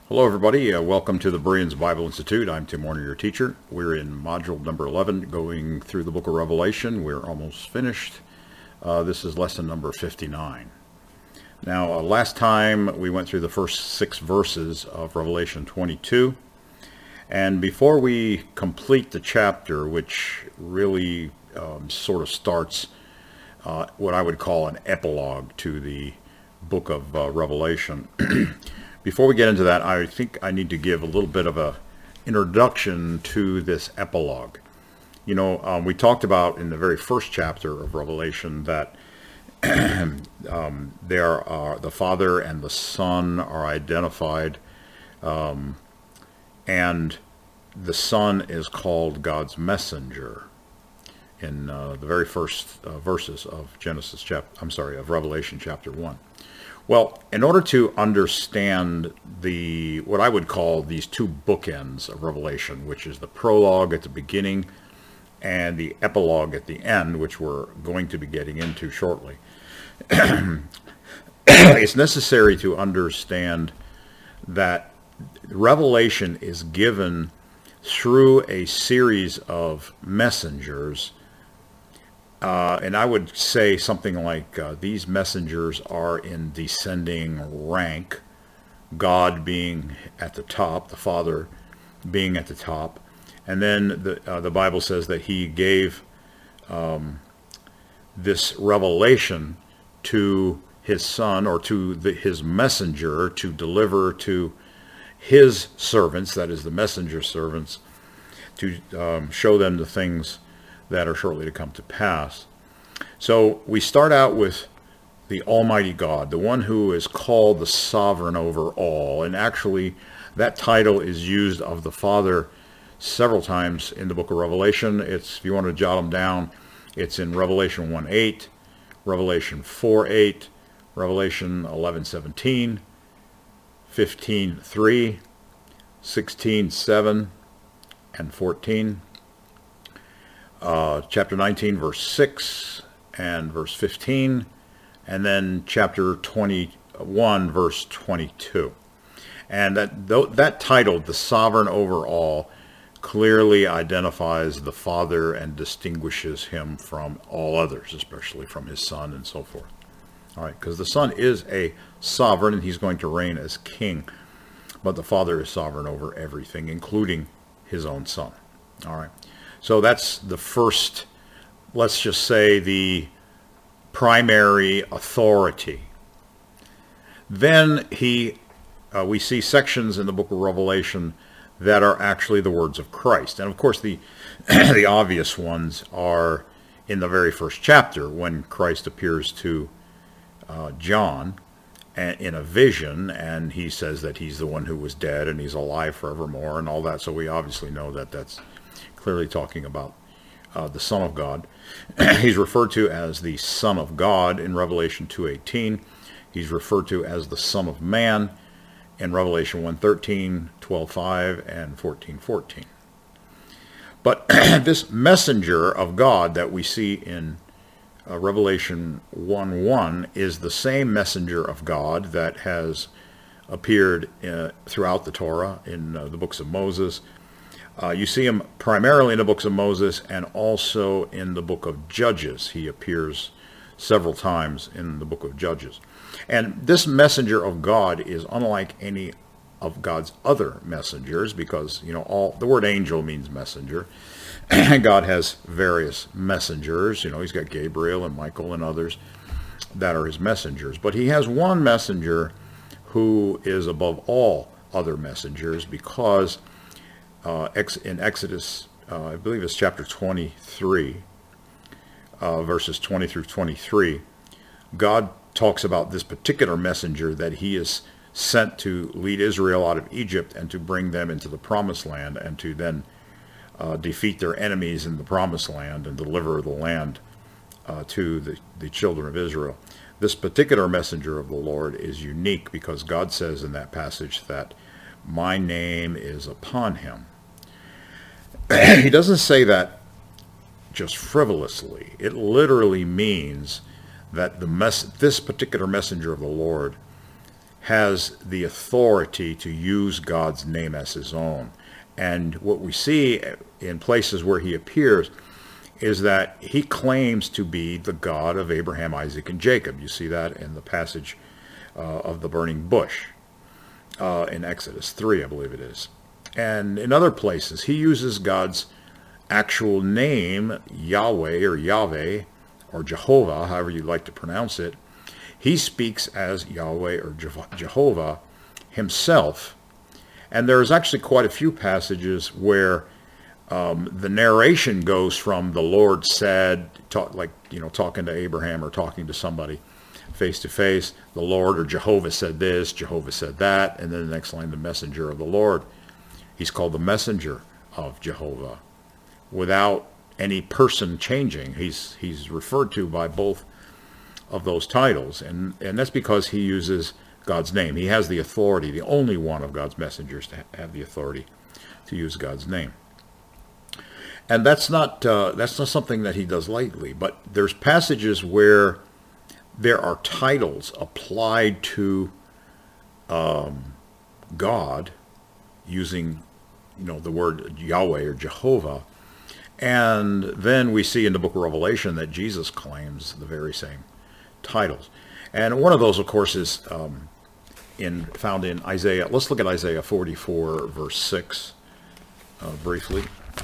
Hello everybody, welcome to the Bereans Bible Institute. I'm Tim Warner, your teacher. We're in module number 11, going through the book of Revelation. We're almost finished. This is lesson number 59. Now, last time we went through the first 6 verses of Revelation 22. And before we complete the chapter, which really sort of starts what I would call an epilogue to the book of Revelation, before we get into that, I think I need to give a little bit of a introduction to this epilogue. You know, we talked about in the very first chapter of Revelation that there are the Father and the Son are identified, and the Son is called God's messenger in the very first verses of Revelation chapter 1. Well, in order to understand what I would call these two bookends of Revelation, which is the prologue at the beginning and the epilogue at the end, which we're going to be getting into shortly, it's necessary to understand that Revelation is given through a series of messengers. And I would say something like these messengers are in descending rank, God being at the top, the Father being at the top. And then the Bible says that he gave this revelation to his Son, or to his messenger, to deliver to his servants, that is the messenger servants, to show them the things that are shortly to come to pass. So we start out with the Almighty God, the one who is called the sovereign over all. And actually, that title is used of the Father several times in the book of Revelation. If you want to jot them down, it's in Revelation 1:8, Revelation 4:8, Revelation 11:17, 15:3, 16:7, and 14. Chapter 19, verse 6 and verse 15, and then chapter 21, verse 22. And that title, the sovereign over all, clearly identifies the Father and distinguishes him from all others, especially from his Son and so forth. All right, because the Son is a sovereign and he's going to reign as king, but the Father is sovereign over everything, including his own Son. All right. So that's the first, let's just say, the primary authority. Then we see sections in the book of Revelation that are actually the words of Christ. And of course the the obvious ones are in the very first chapter when Christ appears to John in a vision, and he says that he's the one who was dead and he's alive forevermore and all that. So we obviously know that that's clearly talking about the Son of God. He's referred to as the Son of God in Revelation 2:18. He's referred to as the Son of Man in Revelation 1:13, 12:5, and 14:14. But this messenger of God that we see in Revelation 1:1 is the same messenger of God that has appeared throughout the Torah in the books of Moses. You see him primarily in the books of Moses and also in the book of Judges. He appears several times in the book of Judges. And this messenger of God is unlike any of God's other messengers because, you know, the word angel means messenger. God has various messengers. You know, he's got Gabriel and Michael and others that are his messengers. But he has one messenger who is above all other messengers because in Exodus, I believe it's chapter 23, verses 20 through 23, God talks about this particular messenger that he is sent to lead Israel out of Egypt and to bring them into the promised land and to then defeat their enemies in the promised land and deliver the land to the children of Israel. This particular messenger of the Lord is unique because God says in that passage that my name is upon him. He doesn't say that just frivolously. It literally means that this particular messenger of the Lord has the authority to use God's name as his own. And what we see in places where he appears is that he claims to be the God of Abraham, Isaac, and Jacob. You see that in the passage of the burning bush in Exodus 3, I believe it is. And in other places, he uses God's actual name, Yahweh or Yahweh or Jehovah, however you like to pronounce it. He speaks as Yahweh or Jehovah himself. And there's actually quite a few passages where the narration goes from the Lord said, talking to Abraham or talking to somebody face to face, the Lord or Jehovah said this, Jehovah said that, and then the next line, the messenger of the Lord. He's called the messenger of Jehovah without any person changing. He's referred to by both of those titles, and that's because he uses God's name. He has the authority, the only one of God's messengers to have the authority to use God's name. And that's not something that he does lightly, but there's passages where there are titles applied to God using the word Yahweh or Jehovah. And then we see in the book of Revelation that Jesus claims the very same titles. And one of those, of course, is found in Isaiah. Let's look at Isaiah 44, verse 6, briefly.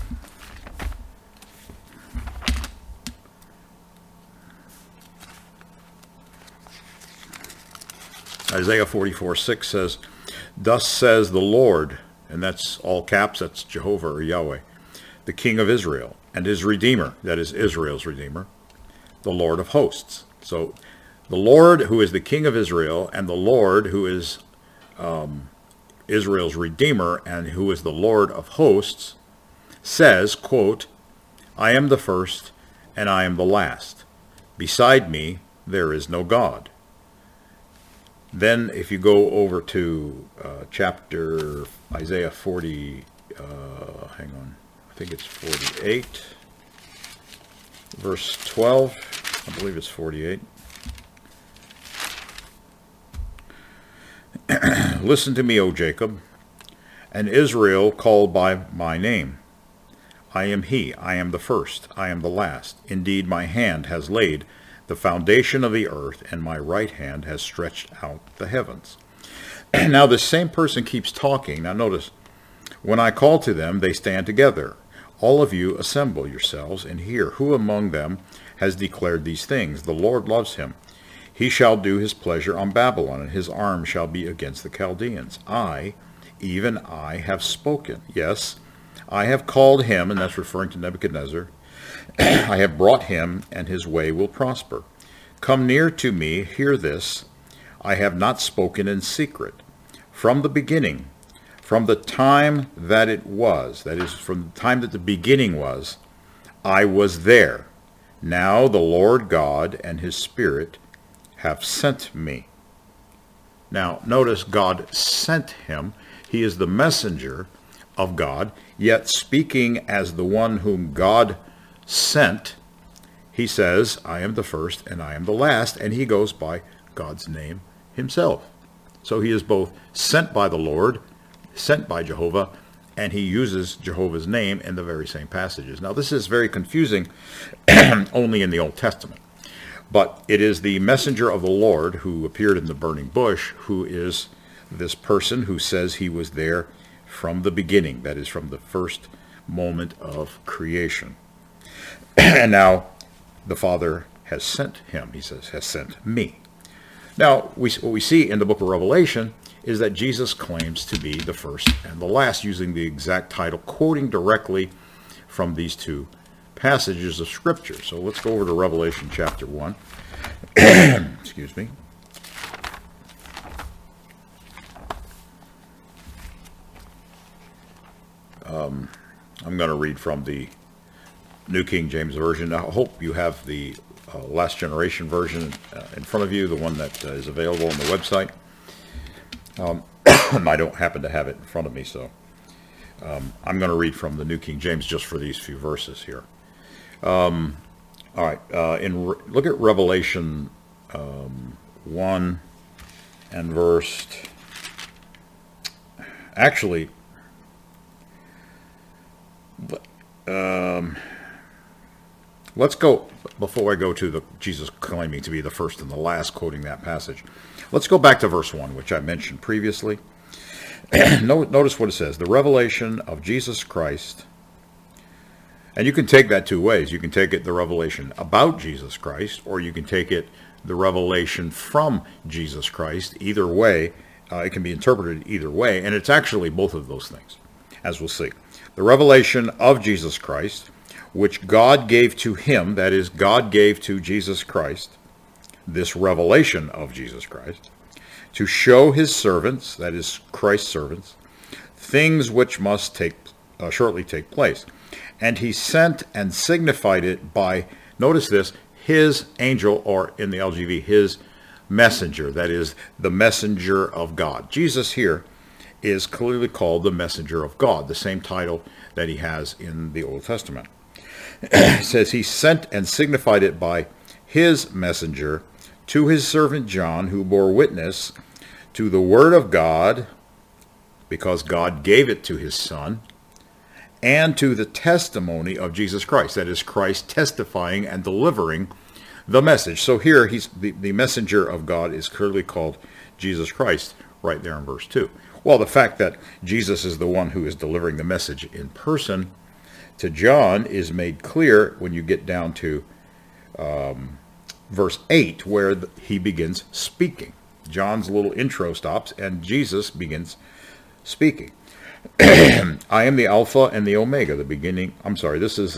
Isaiah 44:6 says, "Thus says the Lord," and that's all caps, that's Jehovah or Yahweh, "the King of Israel, and his Redeemer," that is Israel's Redeemer, "the Lord of hosts." So the Lord who is the King of Israel, and the Lord who is Israel's Redeemer, and who is the Lord of hosts, says, quote, "I am the first, and I am the last. Beside me there is no God." Then if you go over to chapter Isaiah 40, hang on, I think it's 48, verse 12, I believe it's 48. "Listen to me, O Jacob, and Israel called by my name. I am he, I am the first, I am the last. Indeed, my hand has laid the foundation of the earth, and my right hand has stretched out the heavens." Now the same person keeps talking. Now notice, "When I call to them, they stand together. All of you assemble yourselves and hear. Who among them has declared these things? The Lord loves him. He shall do his pleasure on Babylon, and his arm shall be against the Chaldeans. I, even I, have spoken. Yes, I have called him," and that's referring to Nebuchadnezzar. "I have brought him, and his way will prosper. Come near to me, hear this. I have not spoken in secret. From the beginning, from the time that it was, that is, from the time that the beginning was, I was there. Now the Lord God and his Spirit have sent me." Now notice, God sent him. He is the messenger of God, yet speaking as the one whom God sent, he says, "I am the first and I am the last," and he goes by God's name himself. So he is both sent by the Lord, sent by Jehovah, and he uses Jehovah's name in the very same passages. Now this is very confusing only in the Old Testament, but it is the messenger of the Lord who appeared in the burning bush who is this person who says he was there from the beginning, that is, from the first moment of creation. And now the Father has sent him, he says, has sent me. Now, what we see in the book of Revelation is that Jesus claims to be the first and the last, using the exact title, quoting directly from these two passages of Scripture. So let's go over to Revelation chapter 1. Excuse me. I'm going to read from the New King James Version. I hope you have the last generation version in front of you, the one that is available on the website. I don't happen to have it in front of me, so I'm going to read from the New King James just for these few verses here. All right, look at Revelation 1 and verse, actually, let's go, before I go to the Jesus claiming to be the first and the last, quoting that passage, let's go back to verse 1, which I mentioned previously. Notice what it says, the revelation of Jesus Christ. And you can take that two ways. You can take it the revelation about Jesus Christ, or you can take it the revelation from Jesus Christ. Either way, it can be interpreted either way, and it's actually both of those things, as we'll see. The revelation of Jesus Christ, which God gave to him, that is, God gave to Jesus Christ, this revelation of Jesus Christ, to show his servants, that is, Christ's servants, things which must shortly take place. And he sent and signified it by, notice this, his angel, or in the LGV, his messenger, that is, the messenger of God. Jesus here is clearly called the messenger of God, the same title that he has in the Old Testament. It says he sent and signified it by his messenger to his servant John, who bore witness to the word of God, because God gave it to his son, and to the testimony of Jesus Christ, that is, Christ testifying and delivering the message. So here, he's the messenger of God is clearly called Jesus Christ, right there in verse 2. Well, the fact that Jesus is the one who is delivering the message in person to John is made clear when you get down to verse 8, where he begins speaking. John's little intro stops, and Jesus begins speaking. I am the Alpha and the Omega, the beginning. I'm sorry, this is,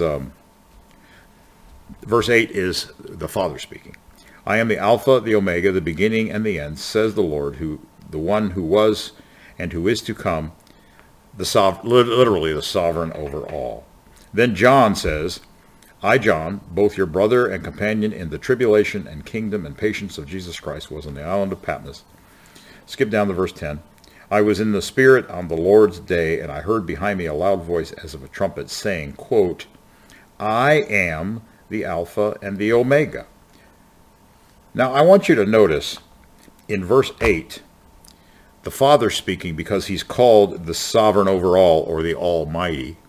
verse 8 is the Father speaking. I am the Alpha, the Omega, the beginning and the end, says the Lord, the one who was and who is to come, literally the sovereign over all. Then John says, I, John, both your brother and companion in the tribulation and kingdom and patience of Jesus Christ, was on the island of Patmos. Skip down to verse 10. I was in the Spirit on the Lord's day, and I heard behind me a loud voice as of a trumpet saying, quote, I am the Alpha and the Omega. Now, I want you to notice in verse 8, the Father speaking, because he's called the sovereign over all, or the Almighty.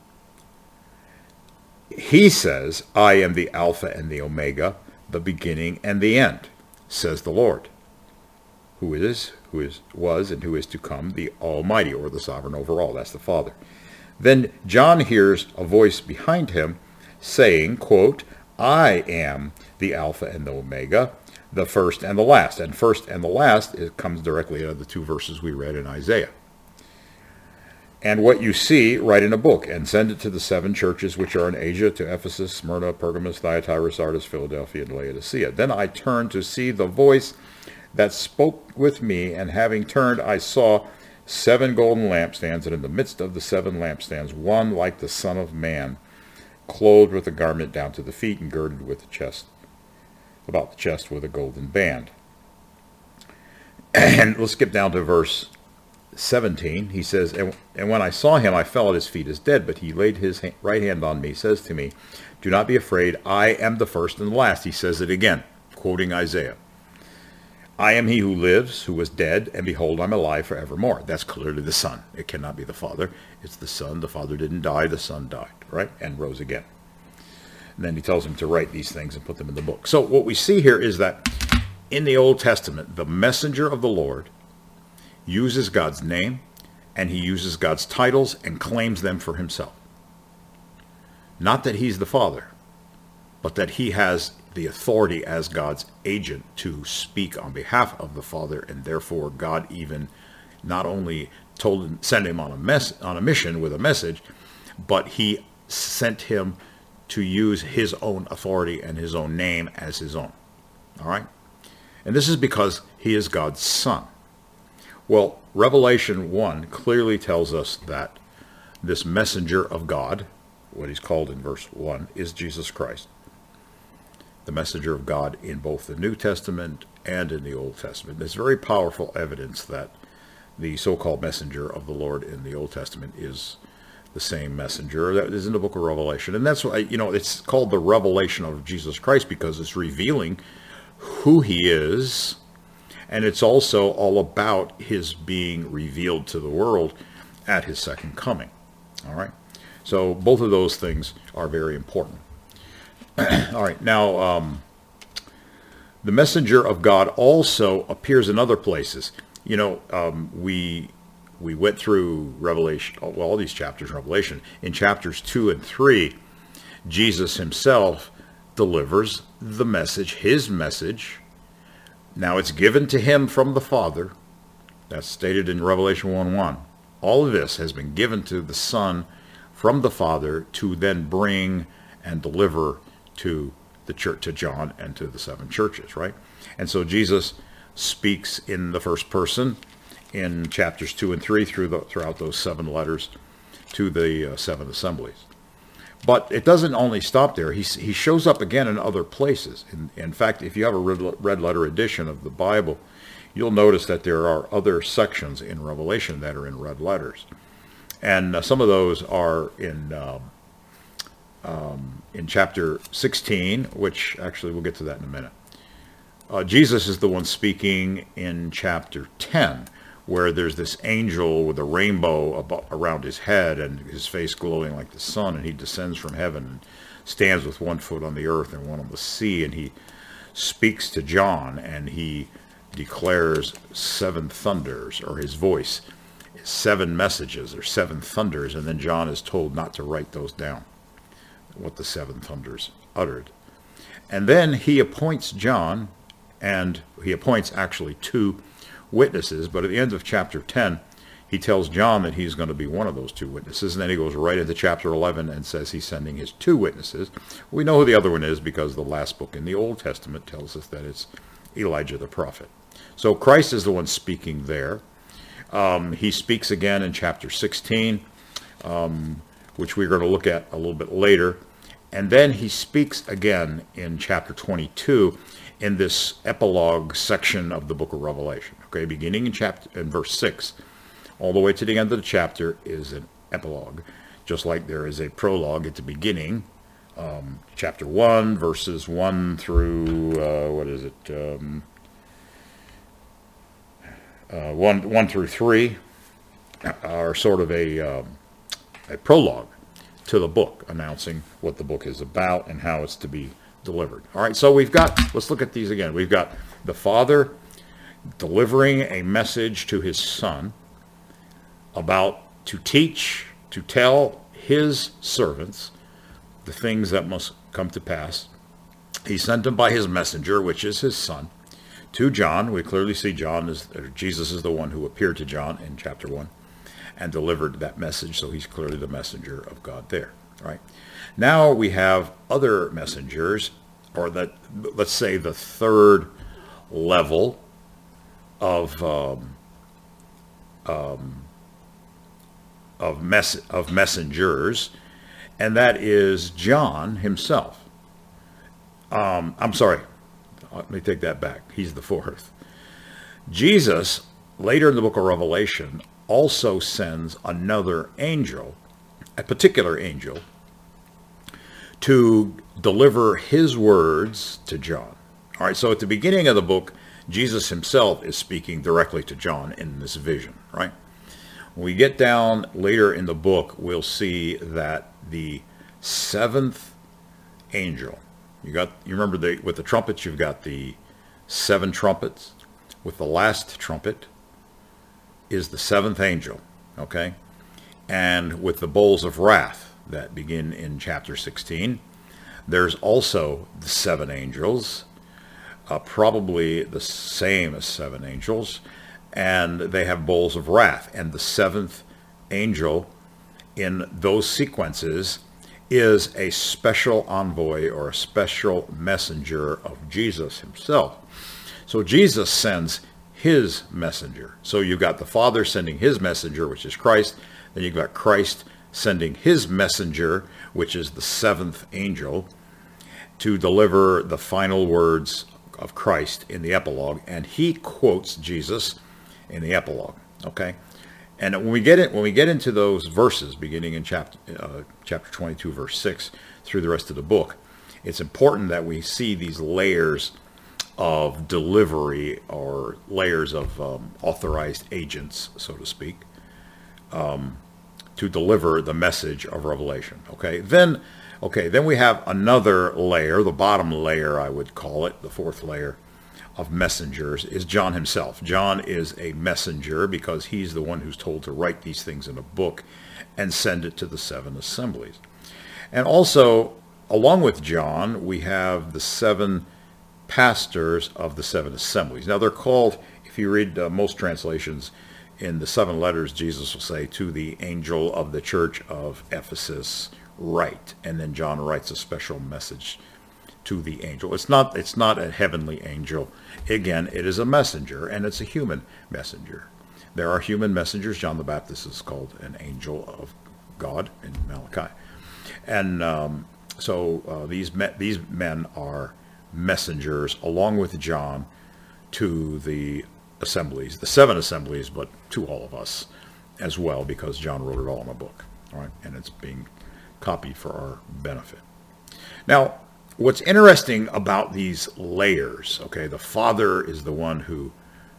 He says, I am the Alpha and the Omega, the beginning and the end, says the Lord, who was, and who is to come, the Almighty, or the sovereign over all. That's the Father. Then John hears a voice behind him saying, quote, I am the Alpha and the Omega, the first and the last. And first and the last, it comes directly out of the two verses we read in Isaiah. And what you see, write in a book, and send it to the 7 churches which are in Asia, to Ephesus, Smyrna, Pergamos, Thyatira, Sardis, Philadelphia, and Laodicea. Then I turned to see the voice that spoke with me, and having turned, I saw 7 golden lampstands, and in the midst of the 7 lampstands, one like the Son of Man, clothed with a garment down to the feet, and girded with the chest, about the chest with a golden band. And let's skip down to verse 17. He says, and when I saw him, I fell at his feet as dead, but he laid his right hand on me, says to me, do not be afraid, I am the first and the last. He says it again, quoting Isaiah. I am he who lives, who was dead, and behold, I'm alive forevermore. That's clearly the Son. It cannot be the Father. It's the Son. The Father didn't die. The Son died, right? And rose again. And then he tells him to write these things and put them in the book. So what we see here is that in the Old Testament, the messenger of the Lord uses God's name, and he uses God's titles and claims them for himself. Not that he's the Father, but that he has the authority as God's agent to speak on behalf of the Father, and therefore God even not only sent him on a mission with a message, but he sent him to use his own authority and his own name as his own. All right? And this is because he is God's Son. Well, Revelation 1 clearly tells us that this messenger of God, what he's called in verse 1, is Jesus Christ. The messenger of God in both the New Testament and in the Old Testament. There's very powerful evidence that the so-called messenger of the Lord in the Old Testament is the same messenger that is in the book of Revelation. And that's why, it's called the revelation of Jesus Christ, because it's revealing who he is And it's also all about his being revealed to the world at his second coming. All right. So both of those things are very important. All right. Now, the messenger of God also appears in other places. You know, we went through Revelation, well, all these chapters in Revelation. In chapters 2 and 3, Jesus himself delivers the message, his message. Now it's given to him from the Father. That's stated in Revelation 1:1. All of this has been given to the Son from the Father to then bring and deliver to the church, to John and to the 7 churches, right? And so Jesus speaks in the first person in chapters 2 and 3 throughout those 7 letters to the 7 assemblies. But it doesn't only stop there. He shows up again in other places. In fact, if you have a red letter edition of the Bible, you'll notice that there are other sections in Revelation that are in red letters. And some of those are in chapter 16, which actually we'll get to that in a minute. Jesus is the one speaking in chapter 10, where there's this angel with a rainbow around his head and his face glowing like the sun, and he descends from heaven and stands with one foot on the earth and one on the sea, and he speaks to John, and he declares 7 thunders, or his voice, 7 messages, or 7 thunders, and then John is told not to write those down, what the 7 thunders uttered. And then he appoints John, and he appoints actually 2 witnesses, but at the end of chapter 10, he tells John that he's going to be one of those 2 witnesses, and then he goes right into chapter 11 and says he's sending his 2 witnesses. We know who the other one is because the last book in the Old Testament tells us that it's Elijah the prophet. So Christ is the one speaking there. He speaks again in chapter 16, which we're going to look at a little bit later. And then he speaks again in chapter 22 in this epilogue section of the book of Revelation. Okay, beginning in verse 6, all the way to the end of the chapter is an epilogue, just like there is a prologue at the beginning. Chapter 1, verses 1 through, 1 through 3 are sort of a prologue to the book, announcing what the book is about and how it's to be delivered. All right, so let's look at these again. We've got the Father delivering a message to his Son to teach, to tell his servants the things that must come to pass. He sent him by his messenger, which is his Son, to John. We clearly see Jesus is the one who appeared to John in chapter 1 and delivered that message, so he's clearly the messenger of God there. Right? Now we have other messengers, or let's say the third level of messengers, and that is John himself. I'm sorry, let me take that back. He's the fourth. Jesus, later in the book of Revelation, also sends another angel, a particular angel, to deliver his words to John. All right, so at the beginning of the book, Jesus himself is speaking directly to John in this vision, right? When we get down later in the book, we'll see that the 7th angel, you remember with the trumpets, you've got the 7 trumpets. With the last trumpet is the 7th angel, okay? And with the bowls of wrath that begin in chapter 16, there's also the 7 angels, probably the same as 7 angels, and they have bowls of wrath. And the 7th angel in those sequences is a special envoy or a special messenger of Jesus himself. So Jesus sends his messenger. So you've got the Father sending his messenger, which is Christ. Then you've got Christ sending his messenger, which is the 7th angel, to deliver the final words of Christ in the epilogue. And he quotes Jesus in the epilogue. Okay? And when we get into those verses, beginning in chapter 22, verse 6, through the rest of the book, it's important that we see these layers of delivery, or layers of authorized agents, so to speak, to deliver the message of Revelation. Then we have another layer, the bottom layer I would call it, the fourth layer of messengers, is John himself. John is a messenger because he's the one who's told to write these things in a book and send it to the seven assemblies. And also, along with John, we have the seven pastors of the seven assemblies. Now they're called, if you read most translations, in the seven letters, Jesus will say, to the angel of the church of Ephesus, write. And then John writes a special message to the angel. It's not a heavenly angel. Again, it is a messenger, and it's a human messenger. There are human messengers. John the Baptist is called an angel of God in Malachi. And so these men are messengers, along with John, to the assemblies, the seven assemblies, but to all of us as well, because John wrote it all in a book. All right, and it's being copied for our benefit. Now, what's interesting about these layers, the Father is the one who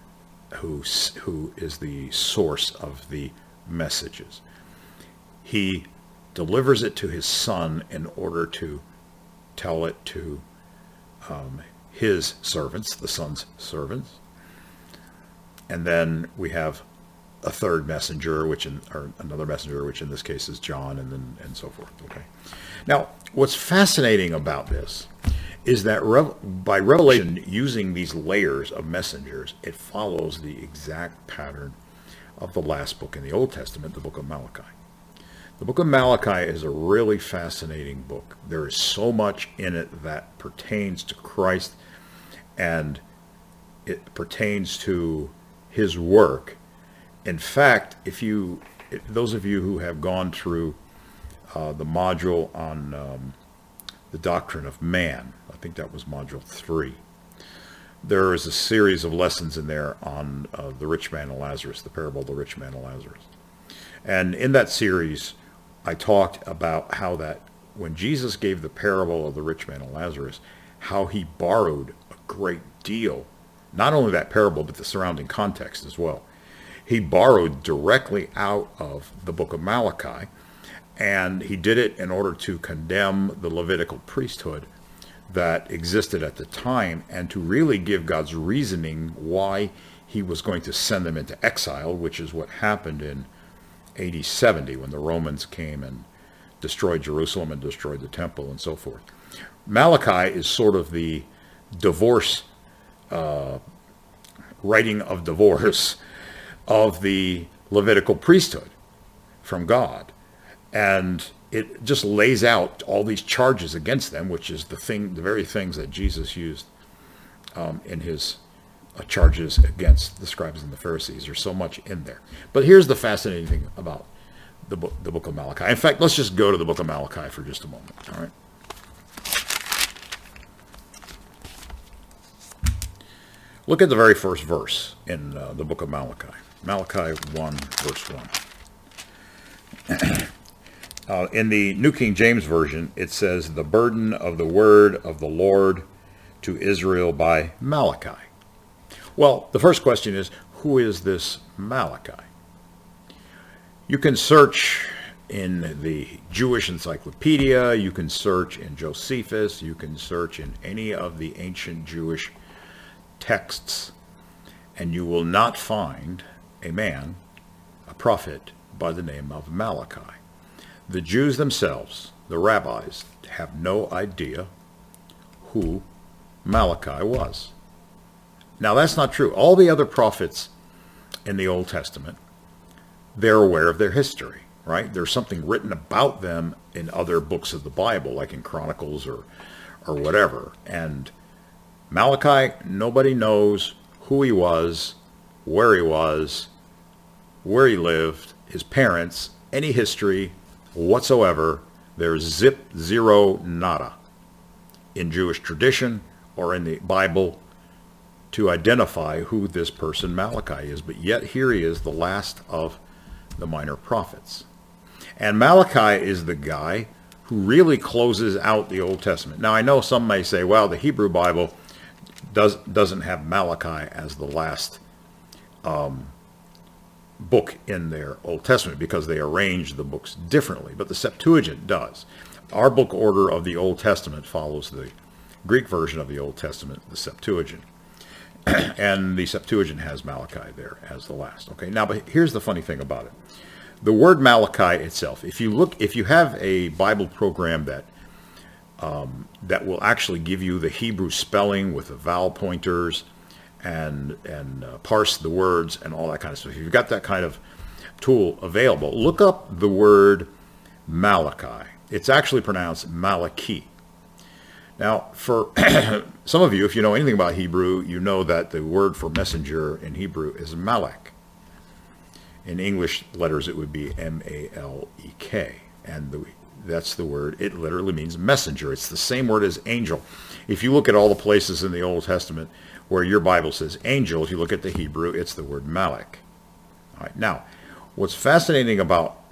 is the source of the messages. He delivers it to his Son in order to tell it to his servants, the Son's servants. And then we have a third messenger, or another messenger, which in this case is John, and so forth. Now, what's fascinating about this is that by Revelation, using these layers of messengers, it follows the exact pattern of the last book in the Old Testament, the book of Malachi. The book of Malachi is a really fascinating book. There is so much in it that pertains to Christ, and it pertains to his work. In fact, those of you who have gone through the module on the doctrine of man, I think that was module 3, there is a series of lessons in there on the rich man and Lazarus, the parable of the rich man and Lazarus. And in that series, I talked about how that when Jesus gave the parable of the rich man and Lazarus, how he borrowed a great deal, not only that parable, but the surrounding context as well. He borrowed directly out of the book of Malachi, and he did it in order to condemn the Levitical priesthood that existed at the time, and to really give God's reasoning why he was going to send them into exile, which is what happened in AD 70 when the Romans came and destroyed Jerusalem and destroyed the temple and so forth. Malachi is sort of the divorce, writing of divorce of the Levitical priesthood from God. And it just lays out all these charges against them, which is the very things that Jesus used in his charges against the scribes and the Pharisees. There's so much in there. But here's the fascinating thing about the book of Malachi. In fact, let's just go to the book of Malachi for just a moment. All right. Look at the very first verse in the book of Malachi. Malachi 1, verse 1. In the New King James Version, it says, "The burden of the word of the Lord to Israel by Malachi." Well, the first question is, who is this Malachi? You can search in the Jewish Encyclopedia, you can search in Josephus, you can search in any of the ancient Jewish texts, and you will not find a man, a prophet, by the name of Malachi. The Jews themselves, the rabbis, have no idea who Malachi was. Now, that's not true. All the other prophets in the Old Testament, they're aware of their history, right? There's something written about them in other books of the Bible, like in Chronicles or whatever. And Malachi, nobody knows who he was, where he lived, his parents, any history whatsoever. There's zero, nada in Jewish tradition or in the Bible to identify who this person Malachi is. But yet here he is, the last of the minor prophets. And Malachi is the guy who really closes out the Old Testament. Now, I know some may say, well, the Hebrew Bible doesn't have Malachi as the last book in their Old Testament because they arranged the books differently, but the Septuagint does. Our book order of the Old Testament follows the Greek version of the Old Testament, the Septuagint. And the Septuagint has Malachi there as the last. Okay, now, but here's the funny thing about it. The word Malachi itself, if you have a Bible program that will actually give you the Hebrew spelling with the vowel pointers and parse the words and all that kind of stuff, if you've got that kind of tool available, look up the word Malachi. It's actually pronounced Malachi. Now, for some of you, if you know anything about Hebrew, you know that the word for messenger in Hebrew is malek. In English letters, it would be M-A-L-E-K, and that's the word. It literally means messenger. It's the same word as angel. If you look at all the places in the Old Testament where your Bible says angel, if you look at the Hebrew, it's the word malek. All right. Now, what's fascinating about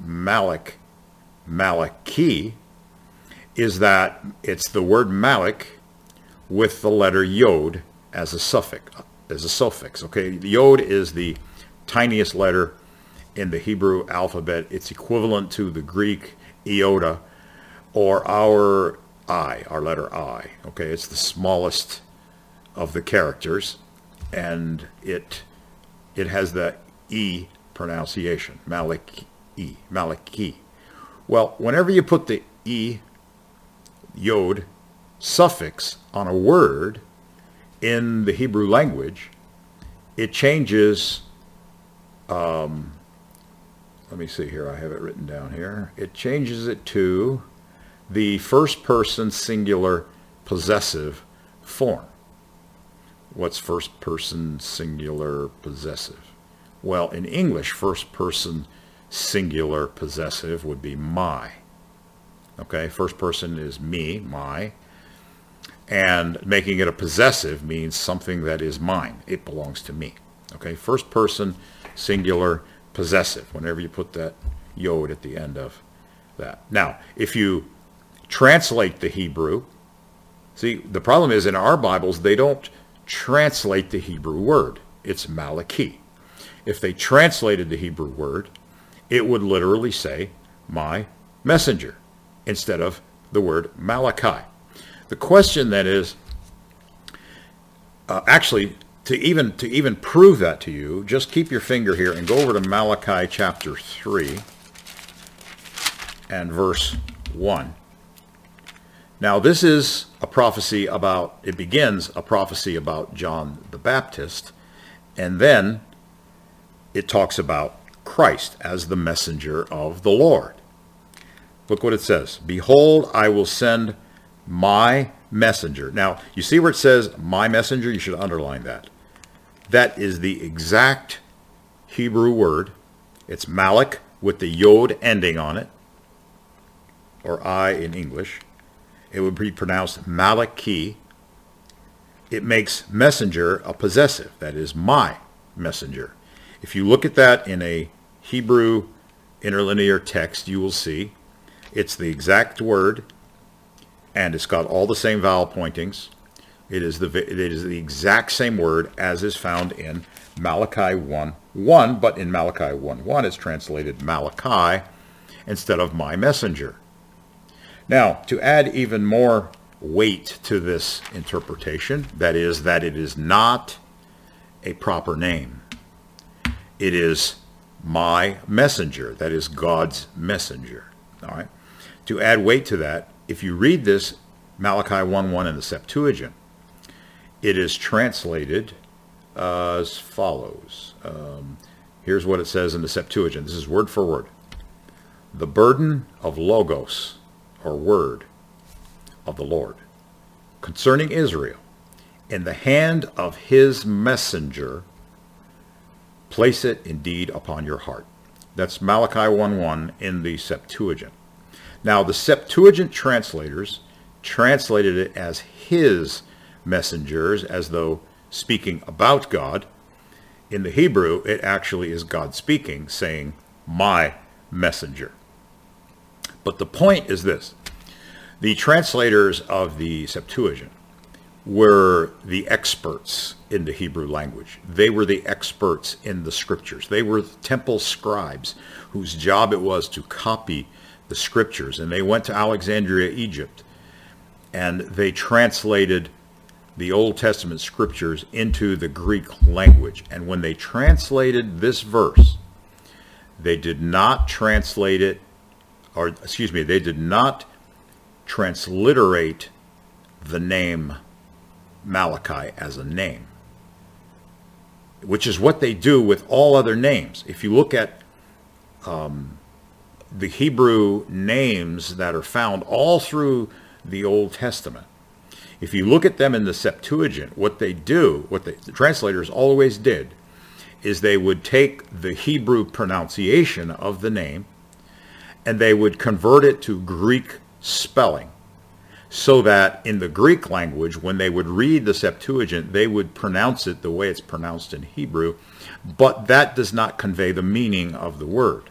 Malachi, is that it's the word Malek with the letter Yod as a suffix. Okay, the Yod is the tiniest letter in the Hebrew alphabet. It's equivalent to the Greek iota or our I, our letter I. Okay, it's the smallest of the characters, and it has the E pronunciation, Malachi. Well, whenever you put the E, Yod, suffix on a word in the Hebrew language, it changes, let me see here, I have it written down here. It changes it to the first person singular possessive form. What's first person singular possessive? Well, in English, first person singular possessive would be my. Okay, first person is me, my, and making it a possessive means something that is mine. It belongs to me. Okay, first person singular possessive, whenever you put that Yod at the end of that. Now, if you translate the Hebrew, see, the problem is in our Bibles, they don't translate the Hebrew word. It's Malachi. If they translated the Hebrew word, it would literally say, my messenger, instead of the word Malachi. The question then is, actually, to even prove that to you, just keep your finger here and go over to Malachi chapter 3 and verse 1. Now, this is a prophecy about, it begins a prophecy about John the Baptist, and then it talks about Christ as the messenger of the Lord. Look what it says. Behold, I will send my messenger. Now, you see where it says my messenger? You should underline that. That is the exact Hebrew word. It's Malek with the Yod ending on it, or I in English. It would be pronounced Malachi. It makes messenger a possessive. That is my messenger. If you look at that in a Hebrew interlinear text, you will see it's the exact word, and it's got all the same vowel pointings. It is the exact same word as is found in Malachi 1:1, but in Malachi 1:1 it's translated Malachi instead of my messenger. Now, to add even more weight to this interpretation, that is that it is not a proper name. It is my messenger, that is God's messenger. All right. To add weight to that, if you read this Malachi 1:1 in the Septuagint, it is translated as follows. Here's what it says in the Septuagint. This is word for word. The burden of Logos, or word of the Lord, concerning Israel, in the hand of his messenger, place it indeed upon your heart. That's Malachi 1:1 in the Septuagint. Now, the Septuagint translators translated it as his messengers, as though speaking about God. In the Hebrew, it actually is God speaking, saying, my messenger. But the point is this. The translators of the Septuagint were the experts in the Hebrew language. They were the experts in the scriptures. They were temple scribes whose job it was to copy the scriptures. And they went to Alexandria, Egypt, and they translated the Old Testament scriptures into the Greek language. And when they translated this verse, they did not translate it, or excuse me, they did not transliterate the name Malachi as a name, which is what they do with all other names. If you look at the Hebrew names that are found all through the Old Testament, if you look at them in the Septuagint, what they do, what the translators always did, is they would take the Hebrew pronunciation of the name and they would convert it to Greek spelling, so that in the Greek language, when they would read the Septuagint, they would pronounce it the way it's pronounced in Hebrew, but that does not convey the meaning of the word.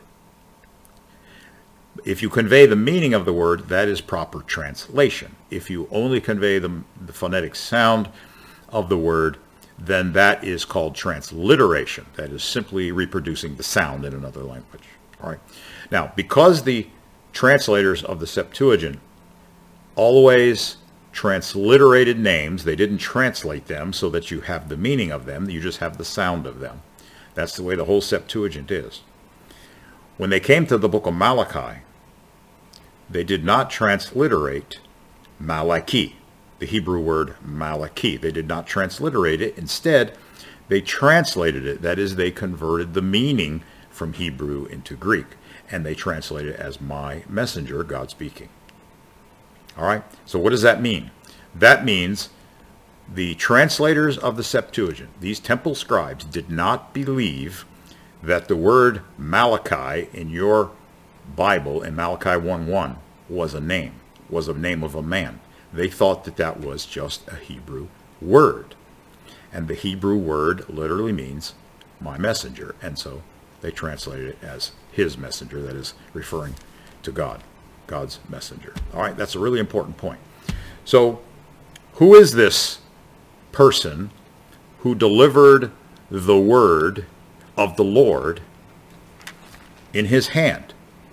If you convey the meaning of the word, that is proper translation. If you only convey the phonetic sound of the word, then that is called transliteration. That is simply reproducing the sound in another language. All right. Now, because the translators of the Septuagint always transliterated names, they didn't translate them so that you have the meaning of them, you just have the sound of them. That's the way the whole Septuagint is. When they came to the book of Malachi, they did not transliterate Malachi, the Hebrew word Malachi. They did not transliterate it. Instead, they translated it. That is, they converted the meaning from Hebrew into Greek, and they translated it as my messenger, God speaking. All right, so what does that mean? That means the translators of the Septuagint, these temple scribes, did not believe that the word Malachi in your Bible, in Malachi 1:1, was a name of a man. They thought that that was just a Hebrew word. And the Hebrew word literally means my messenger. And so they translated it as his messenger, that is referring to God, God's messenger. All right, that's a really important point. So who is this person who delivered the word of the Lord in his hand?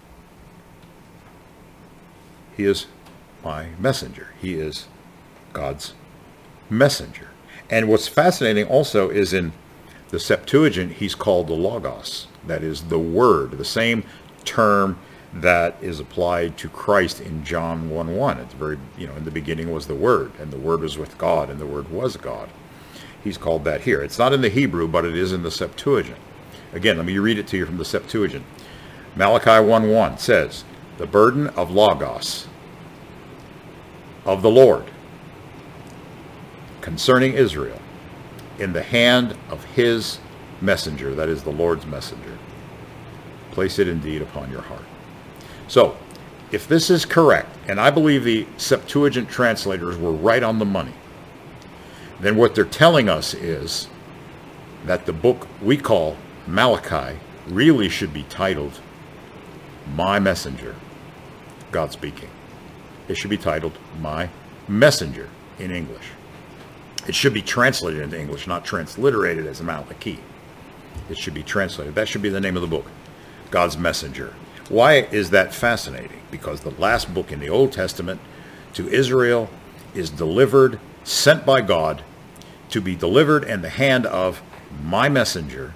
He is my messenger. He is God's messenger. And what's fascinating also is in the Septuagint, he's called the Logos. That is the word, the same term that is applied to Christ in John 1:1. It's very, in the beginning was the Word, and the Word was with God, and the Word was God. He's called that here. It's not in the Hebrew, but it is in the Septuagint. Again, let me read it to you from the Septuagint. Malachi 1:1 says, the burden of Logos, of the Lord, concerning Israel, in the hand of his messenger, that is the Lord's messenger. Place it indeed upon your heart. So, if this is correct, and I believe the Septuagint translators were right on the money, then what they're telling us is that the book we call Malachi really should be titled My Messenger, God Speaking. It should be titled My Messenger in English. It should be translated into English, not transliterated as Malachi. It should be translated. That should be the name of the book, God's Messenger. Why is that fascinating? Because the last book in the Old Testament to Israel is delivered, sent by God, to be delivered in the hand of my messenger.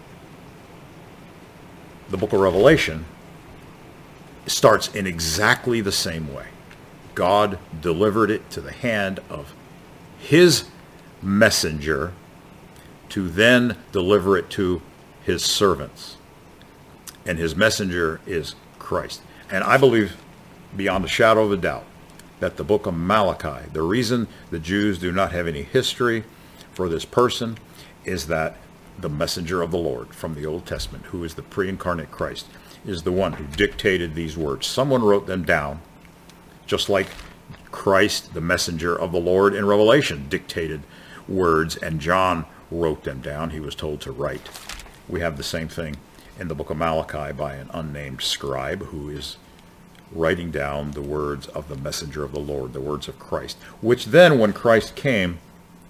The book of Revelation starts in exactly the same way. God delivered it to the hand of his messenger to then deliver it to his servants. And his messenger is Christ. And I believe beyond a shadow of a doubt that the book of Malachi, the reason the Jews do not have any history for this person is that the messenger of the Lord from the Old Testament, who is the pre-incarnate Christ, is the one who dictated these words. Someone wrote them down, just like Christ, the messenger of the Lord in Revelation, dictated words, and John wrote them down. He was told to write. We have the same thing in the book of Malachi by an unnamed scribe who is writing down the words of the messenger of the Lord, the words of Christ, which then, when Christ came,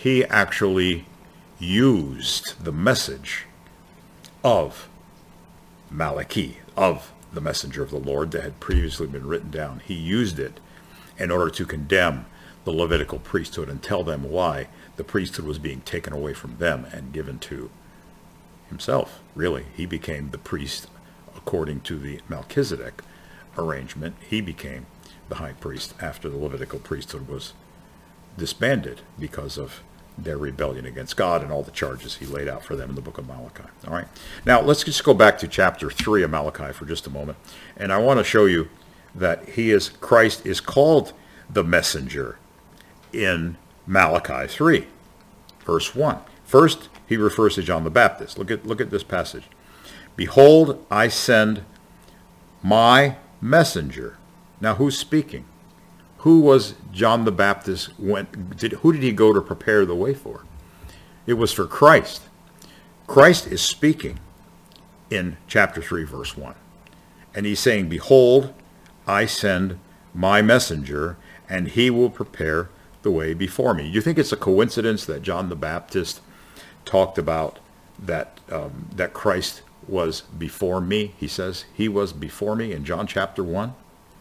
he actually used the message of Malachi, of the messenger of the Lord that had previously been written down. He used it in order to condemn the Levitical priesthood and tell them why the priesthood was being taken away from them and given to himself. Really, he became the priest according to the Melchizedek arrangement. He became the high priest after the Levitical priesthood was disbanded because of their rebellion against God and all the charges he laid out for them in the book of Malachi. All right. Now, let's just go back to chapter 3 of Malachi for just a moment. And I want to show you that Christ is called the messenger in Malachi 3, verse 1. First, he refers to John the Baptist. Look at this passage. Behold, I send my messenger. Now, who's speaking? Who was John the Baptist? Who did he go to prepare the way for? It was for Christ. Christ is speaking in chapter 3, verse 1. And he's saying, behold, I send my messenger, and he will prepare the way before me. You think it's a coincidence that John the Baptist talked about that Christ was before me? He says he was before me in John chapter 1.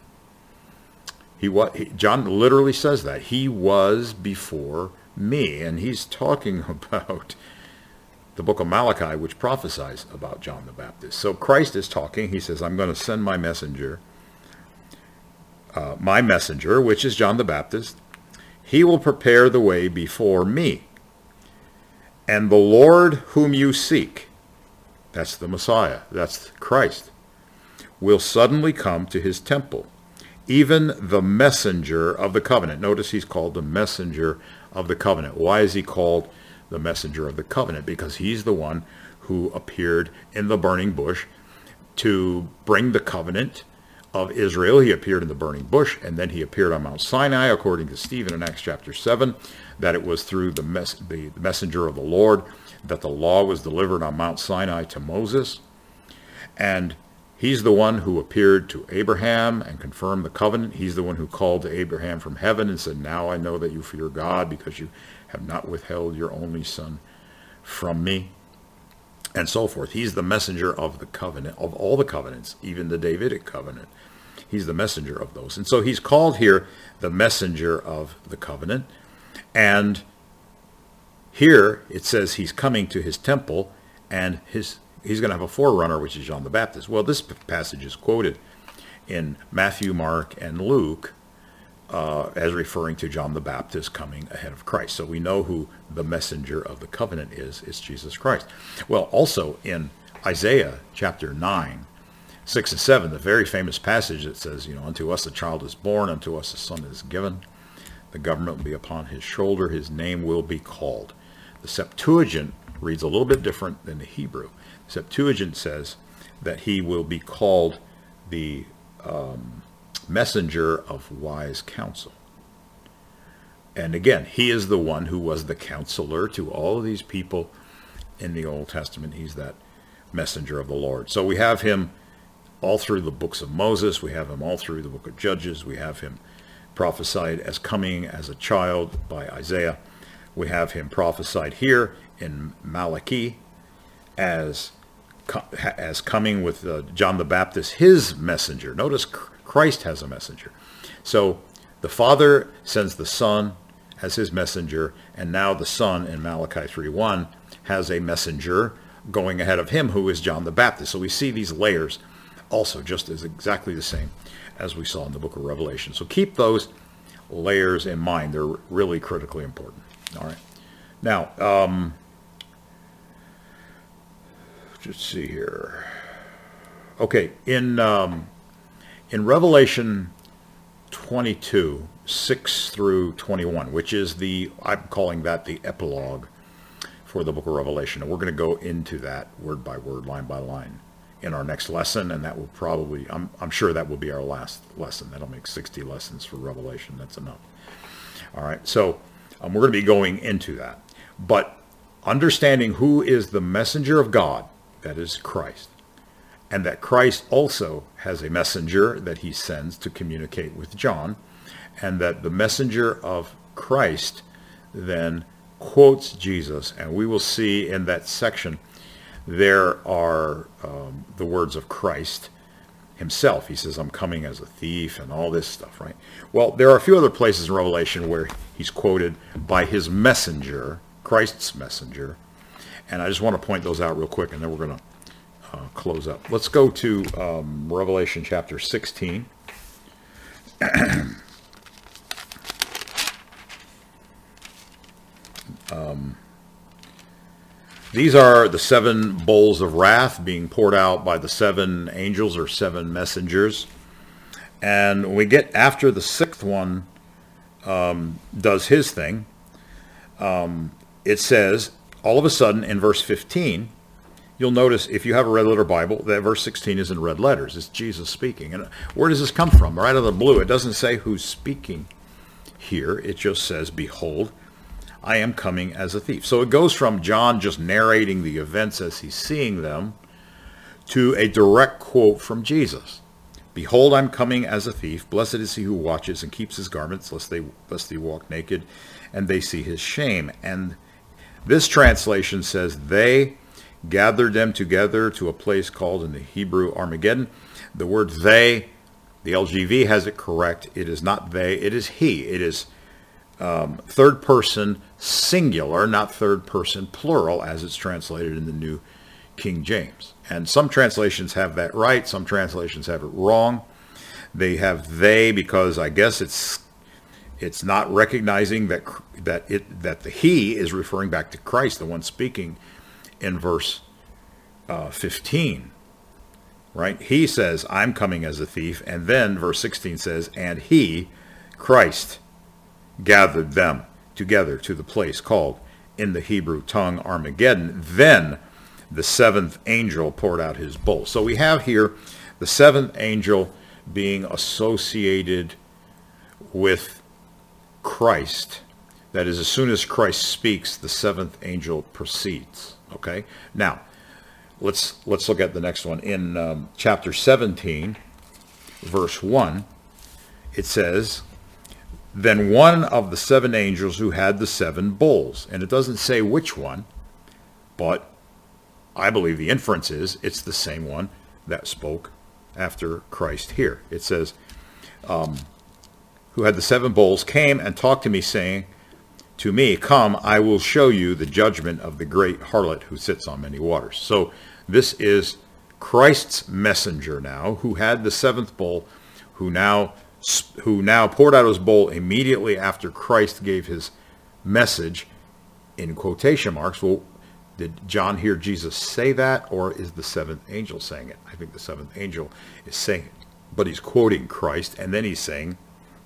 John literally says that. He was before me. And he's talking about the book of Malachi, which prophesies about John the Baptist. So Christ is talking. He says, I'm going to send my messenger, which is John the Baptist. He will prepare the way before me. And the Lord whom you seek, that's the Messiah, that's Christ, will suddenly come to his temple. Even the messenger of the covenant. Notice he's called the messenger of the covenant. Why is he called the messenger of the covenant? Because he's the one who appeared in the burning bush to bring the covenant of Israel. He appeared in the burning bush, and then he appeared on Mount Sinai, according to Stephen in Acts chapter 7, that it was through the messenger of the Lord that the law was delivered on Mount Sinai to Moses. And he's the one who appeared to Abraham and confirmed the covenant. He's the one who called to Abraham from heaven and said, now I know that you fear God because you have not withheld your only son from me, and so forth. He's the messenger of the covenant, of all the covenants, even the Davidic covenant. He's the messenger of those. And so he's called here the messenger of the covenant. And here it says he's coming to his temple, and he's going to have a forerunner, which is John the Baptist. Well, this passage is quoted in Matthew, Mark, and Luke as referring to John the Baptist coming ahead of Christ. So we know who the messenger of the covenant is. It's Jesus Christ. Well, also in Isaiah chapter 9, 6 and 7, the very famous passage that says, unto us a child is born, unto us a son is given. The government will be upon his shoulder. His name will be called. The Septuagint reads a little bit different than the Hebrew. Septuagint says that he will be called the messenger of wise counsel. And again, he is the one who was the counselor to all of these people in the Old Testament. He's that messenger of the Lord. So we have him all through the books of Moses. We have him all through the book of Judges. We have him prophesied as coming as a child by Isaiah. We have him prophesied here in Malachi as coming with John the Baptist, his messenger. Notice Christ has a messenger. So the Father sends the Son as his messenger, and now the Son in Malachi 3:1 has a messenger going ahead of him who is John the Baptist. So we see these layers also just as exactly the same as we saw in the book of Revelation. So keep those layers in mind. They're really critically important. All right. Now, let's see here. Okay, in Revelation 22, 6 through 21, which is I'm calling that the epilogue for the book of Revelation. And we're going to go into that word by word, line by line in our next lesson. And that will probably, I'm sure that will be our last lesson. That'll make 60 lessons for Revelation. That's enough. All right, so we're going to be going into that. But understanding who is the messenger of God, that is Christ, and that Christ also has a messenger that he sends to communicate with John, and that the messenger of Christ then quotes Jesus, and we will see in that section there are the words of Christ himself. He says, I'm coming as a thief and all this stuff, right? Well, there are a few other places in Revelation where he's quoted by his messenger, Christ's messenger, and I just want to point those out real quick, and then we're going to close up. Let's go to Revelation chapter 16. These are the 7 bowls of wrath being poured out by the 7 angels or 7 messengers. And when we get after the 6th one does his thing, it says, all of a sudden in verse 15, you'll notice if you have a red letter Bible, that verse 16 is in red letters. It's Jesus speaking. And where does this come from? Right out of the blue. It doesn't say who's speaking here. It just says, behold, I am coming as a thief. So it goes from John just narrating the events as he's seeing them to a direct quote from Jesus. Behold, I'm coming as a thief. Blessed is he who watches and keeps his garments, lest he walk naked, and they see his shame. And this translation says, they gathered them together to a place called in the Hebrew Armageddon. The word they, the LGV has it correct. It is not they, it is he. It is third person singular, not third person plural, as it's translated in the New King James. And some translations have that right, some translations have it wrong. They have they because I guess it's not recognizing that the he is referring back to Christ, the one speaking in verse 15. Right? He says, I'm coming as a thief, and then verse 16 says, and he, Christ, gathered them together to the place called in the Hebrew tongue Armageddon. Then the 7th angel poured out his bowl. So we have here the 7th angel being associated with Christ. That is, as soon as Christ speaks, the 7th angel proceeds. Okay? Now, let's look at the next one. In chapter 17, verse 1, it says, then one of the 7 angels who had the 7 bowls, and it doesn't say which one, but I believe the inference is it's the same one that spoke after Christ here. It says, who had the 7 bowls, came and talked to me, saying to me, come, I will show you the judgment of the great harlot who sits on many waters. So this is Christ's messenger now, who had the 7th bowl, who now poured out his bowl immediately after Christ gave his message, in quotation marks. Well, did John hear Jesus say that, or is the 7th angel saying it? I think the 7th angel is saying it, but he's quoting Christ, and then he's saying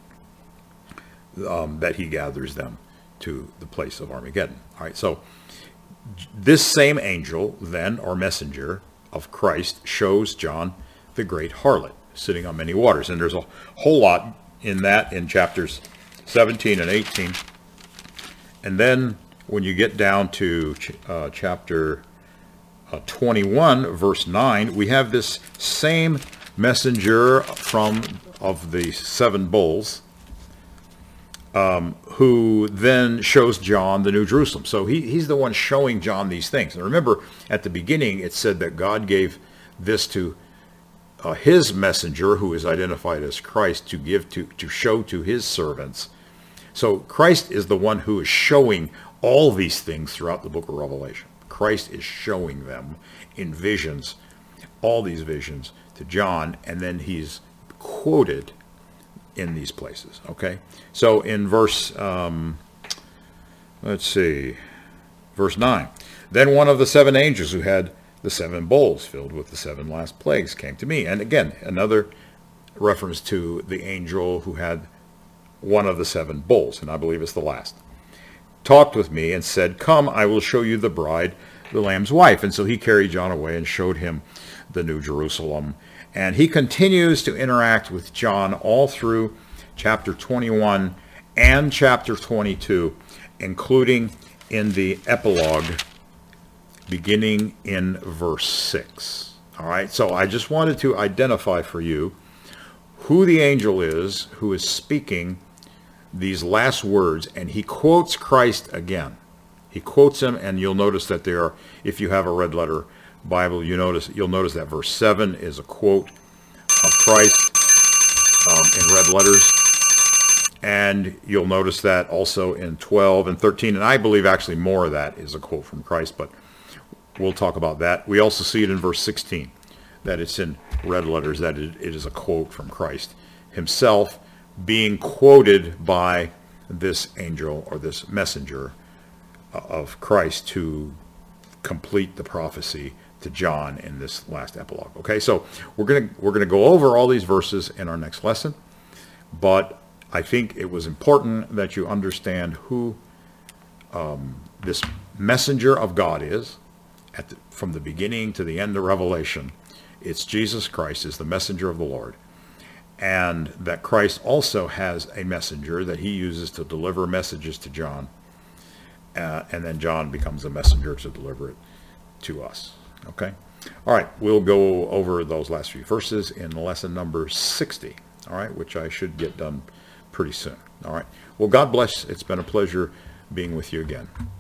that he gathers them to the place of Armageddon. All right, so this same angel then, or messenger of Christ, shows John the great harlot sitting on many waters. And there's a whole lot in that in chapters 17 and 18. And then when you get down to chapter 21, verse 9, we have this same messenger of the 7 bowls, who then shows John the New Jerusalem. So he's the one showing John these things. And remember, at the beginning, it said that God gave this to his messenger, who is identified as Christ, to give to show to his servants. So Christ is the one who is showing all these things throughout the book of Revelation. Christ is showing them in visions, all these visions to John, and then he's quoted in these places. Okay, so in verse verse 9, then one of the 7 angels who had the 7 bowls filled with the 7 last plagues came to me. And again, another reference to the angel who had one of the 7 bowls, and I believe it's the last, talked with me and said, come, I will show you the bride, the Lamb's wife. And so he carried John away and showed him the New Jerusalem. And he continues to interact with John all through chapter 21 and chapter 22, including in the epilogue beginning in verse 6. All right, so I just wanted to identify for you who the angel is who is speaking these last words, and he quotes Christ again. He quotes him, and you'll notice that there, if you have a red letter Bible, you'll notice that verse 7 is a quote of Christ in red letters. And you'll notice that also in 12 and 13, and I believe actually more of that is a quote from Christ, but we'll talk about that. We also see it in verse 16, that it's in red letters, that it is a quote from Christ himself being quoted by this angel or this messenger of Christ to complete the prophecy to John in this last epilogue. Okay, so we're gonna go over all these verses in our next lesson, but I think it was important that you understand who this messenger of God is from the beginning to the end of Revelation. It's Jesus Christ is the messenger of the Lord, and that Christ also has a messenger that he uses to deliver messages to John, and then John becomes a messenger to deliver it to us. Okay? All right, we'll go over those last few verses in lesson number 60, all right, which I should get done pretty soon. All right. Well, God bless. It's been a pleasure being with you again.